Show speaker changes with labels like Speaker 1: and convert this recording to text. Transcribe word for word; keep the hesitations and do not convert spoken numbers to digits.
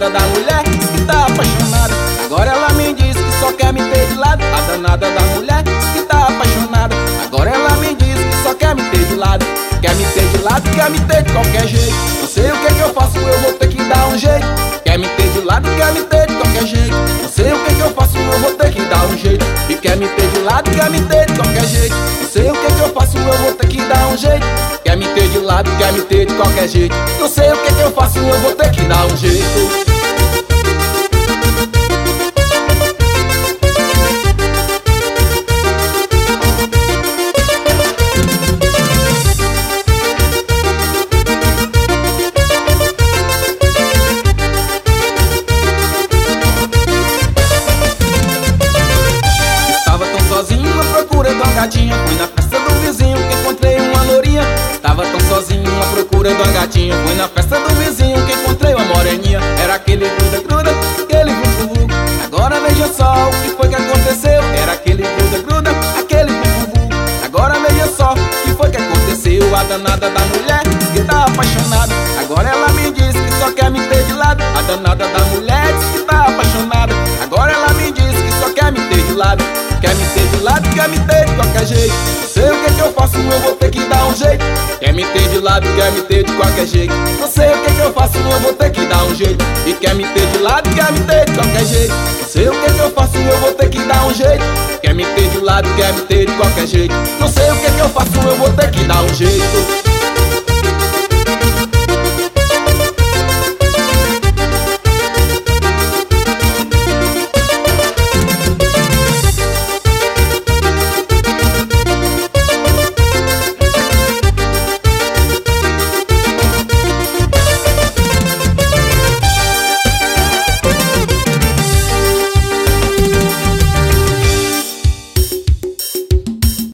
Speaker 1: danada da mulher diz que tá apaixonada. Agora ela me diz que só quer me ter de lado. A danada da mulher diz que tá apaixonada. Agora ela me diz que só quer me ter de lado. Quer me ter de lado, quer me ter de qualquer jeito. Não sei o que que eu faço, eu vou ter que dar um jeito. Quer me ter de lado, quer me ter de qualquer jeito. Não sei o que que eu faço, eu vou ter que dar um jeito. E quer me ter de lado, quer me ter de qualquer jeito. Não sei o que que eu faço, eu vou ter que dar um jeito. Quer me ter de lado, quer me ter de qualquer jeito. Não sei o que que eu faço, eu vou ter que dar um jeito. Fui na festa do vizinho que encontrei uma lourinha. Estava tão sozinho à procura de uma gatinha. Fui na festa do vizinho que encontrei uma moreninha. Era aquele gruda-gruda, aquele vucu-vucu. Agora veja só o que foi que aconteceu. Era aquele gruda-gruda, aquele vucu-vucu. Agora veja só o que foi que aconteceu. A danada da mulher diz que tá apaixonada. Agora ela me diz que só quer me ter de lado. A danada da mulher diz que tá apaixonada. Agora ela me diz que só quer me ter de lado. Quer me ter de lado, quer me ter de qualquer jeito. Não sei o que que eu faço, eu vou ter que dar um jeito. Quer me ter de lado, quer me ter de qualquer jeito. Não sei o que que eu faço, eu vou ter que dar um jeito. E quer me ter de lado, quer me ter de qualquer jeito. Não sei o que que eu faço, eu vou ter que dar um jeito. Quer me ter de lado, quer me ter de qualquer jeito. Não sei o que que eu faço, eu vou ter que dar um jeito.